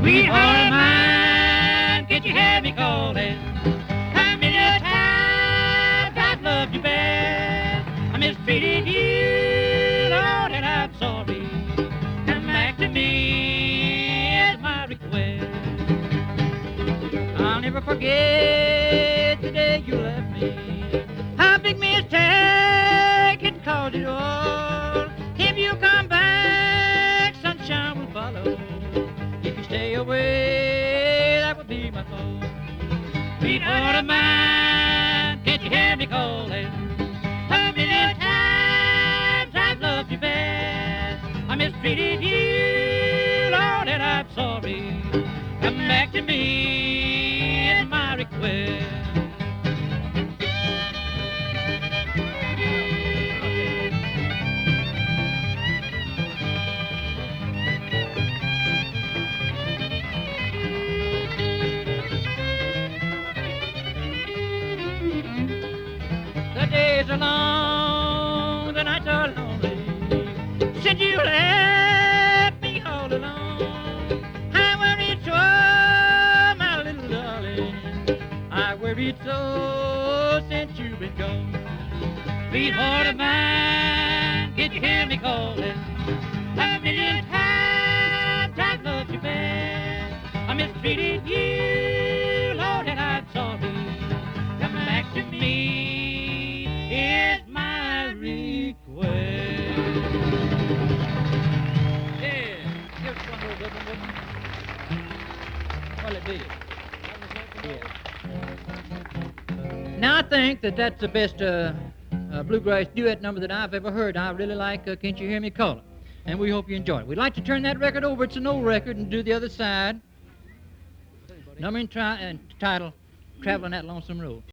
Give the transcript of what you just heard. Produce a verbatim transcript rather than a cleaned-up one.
Sweetheart of mine, can't you hear me calling? How many times I've loved you bad? I mistreated you, Lord, and I'm sorry. Come back to me is my request. I'll never forget the day you left me. How big mistake it caused it all. If you come back, sunshine will follow. If you stay away, that would be my fault. Sweetheart of mine, can't you hear me calling? How many times I've loved you bad? I mistreated you, Lord, and I'm sorry. Come back to me is my request. The days are long, the nights are lonely. Since you left me all alone, I worried so, my little darling. I worried so since you've been gone. Sweetheart of mine, can't you hear me calling? A million times I've loved you bad. I mistreated you, Lord, and I'm sorry. Come back to me is my request. Yeah, give us one more good one, would you? Well, it did. Yeah. Now, I think that that's the best uh, uh, bluegrass duet number that I've ever heard. I really like uh, Can't You Hear Me Calling? And we hope you enjoy it. We'd like to turn that record over. It's an old record, and do the other side. Number and, tri- and title, Traveling That Lonesome Road.